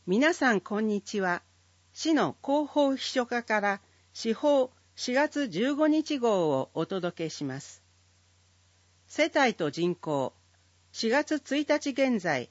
皆さんこんにちは。市の広報秘書課から市報4月15日号をお届けします。世帯と人口、4月1日現在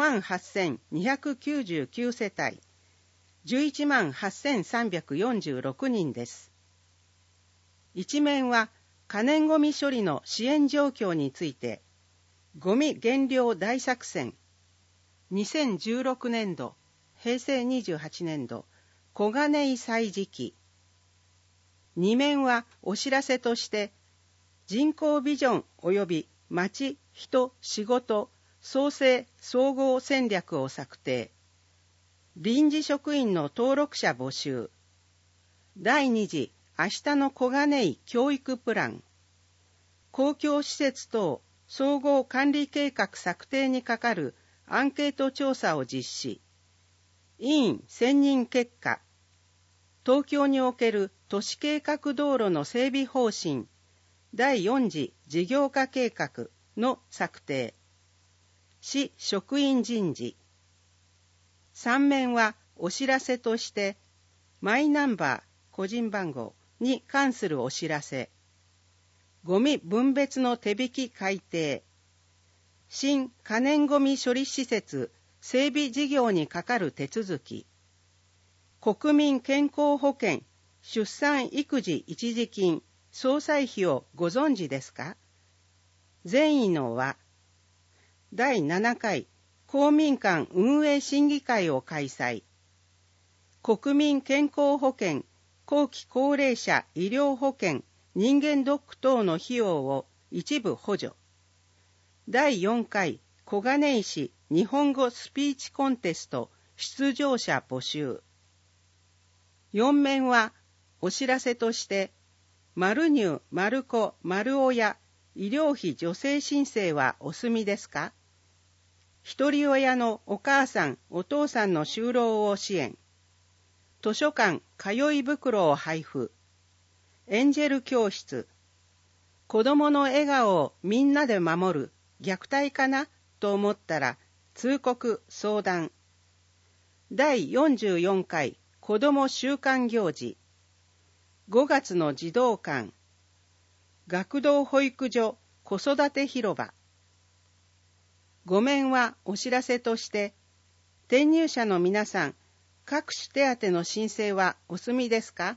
58,299 世帯、118,346 人です。一面は可燃ごみ処理の支援状況について、ごみ減量大作戦、2016年度、平成28年度、小金井歳時期。二面はお知らせとして、人口ビジョン及び町、人、仕事、創生、総合戦略を策定。臨時職員の登録者募集。第2次、明日の小金井教育プラン。公共施設等総合管理計画策定にかかるアンケート調査を実施。委員選任結果、東京における都市計画道路の整備方針、第4次事業化計画の策定、市職員人事。3面はお知らせとして、マイナンバー個人番号に関するお知らせ、ゴミ分別の手引き改定、新可燃ごみ処理施設整備事業にかかる手続き、国民健康保険出産育児一時金総裁費をご存知ですか？善意の輪、第7回公民館運営審議会を開催。国民健康保険後期高齢者医療保険人間ドック等の費用を一部補助。第4回小金井市日本語スピーチコンテスト出場者募集。4面はお知らせとして、マル乳、マル子、マル親、医療費助成申請はお済みですか？一人親のお母さん、お父さんの就労を支援。図書館、通い袋を配布。エンジェル教室。子供の笑顔をみんなで守る。虐待かなと思ったら通告相談。第44回子ども週間行事。5月の児童館。学童保育所子育て広場。5面はお知らせとして、転入者の皆さん、各種手当の申請はお済みですか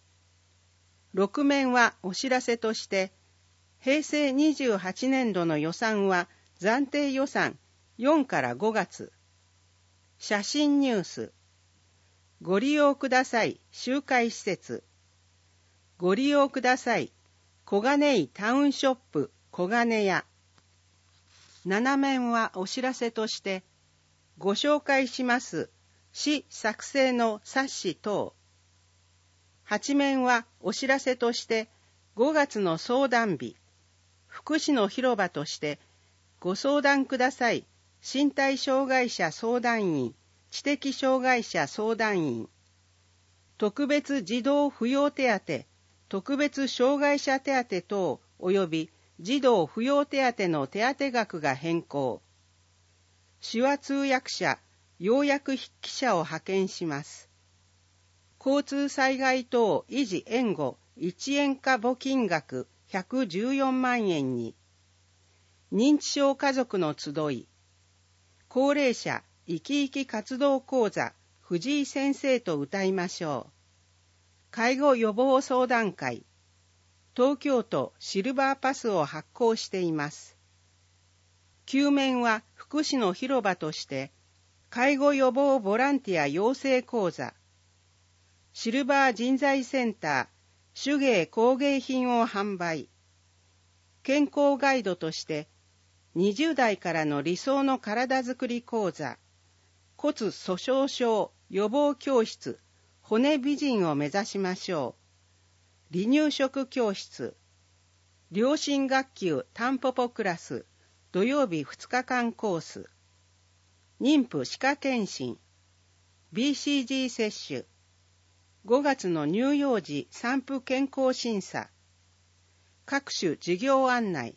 ？6面はお知らせとして、平成28年度の予算は暫定予算4から5月。写真ニュース。ご利用ください集会施設。ご利用ください小金井タウンショップ小金屋。7面はお知らせとして、ご紹介します市作成の冊子等。8面はお知らせとして、5月の相談日。福祉の広場としてご相談ください身体障害者相談員、知的障害者相談員、特別児童扶養手当、特別障害者手当等及び児童扶養手当の手当額が変更。手話通訳者、要約筆記者を派遣します。交通災害等維持援護一円化募金額114万円に、認知症家族の集い、高齢者生き生き活動講座藤井先生と歌いましょう。介護予防相談会、東京都シルバーパスを発行しています。9面は福祉の広場として、介護予防ボランティア養成講座、シルバー人材センター、手芸工芸品を販売。健康ガイドとして、20代からの理想の体づくり講座、骨粗鬆症予防教室、骨美人を目指しましょう。離乳食教室、両親学級タンポポクラス、土曜日2日間コース、妊婦歯科検診、BCG 接種、5月の乳幼児産婦健康審査、各種事業案内、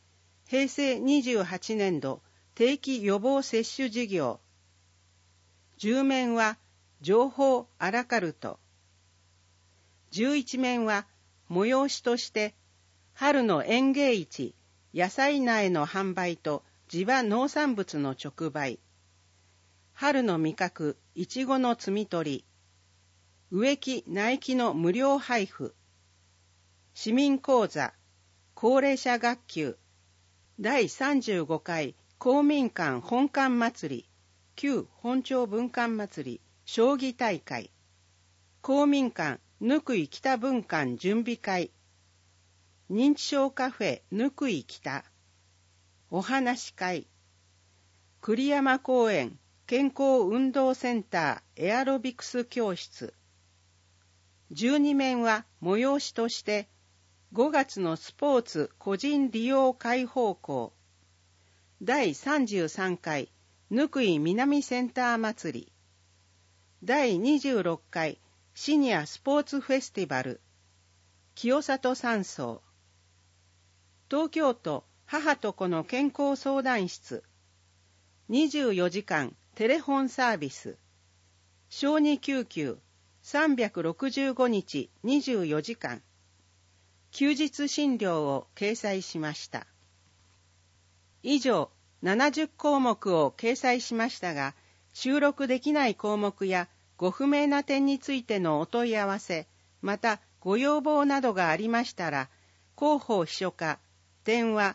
平成28年度定期予防接種事業、 10面は情報アラカルト。11面は催しとして春の園芸市、野菜苗の販売と地場農産物の直売、春の味覚、いちごの摘み取り、植木苗木の無料配布、市民講座、高齢者学級、第35回公民館本館祭り、旧本町文館祭り、将棋大会、公民館ぬくい北文館準備会、認知症カフェぬくい北、お話会、栗山公園健康運動センターエアロビクス教室。12面は催しとして5月のスポーツ個人利用開放校、第33回ぬくい南センター祭り、第26回シニアスポーツフェスティバル、清里山荘、東京都母と子の健康相談室、24時間テレフォンサービス、小児救急365日24時間、休日診療を掲載しました。以上、70項目を掲載しましたが、収録できない項目やご不明な点についてのお問い合わせ、またご要望などがありましたら、広報秘書課、電話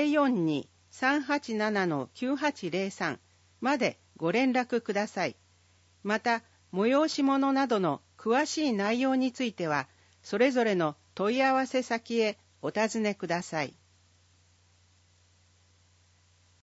042-387-9803 までご連絡ください。また、催し物などの詳しい内容については、それぞれの問い合わせ先へお尋ねください。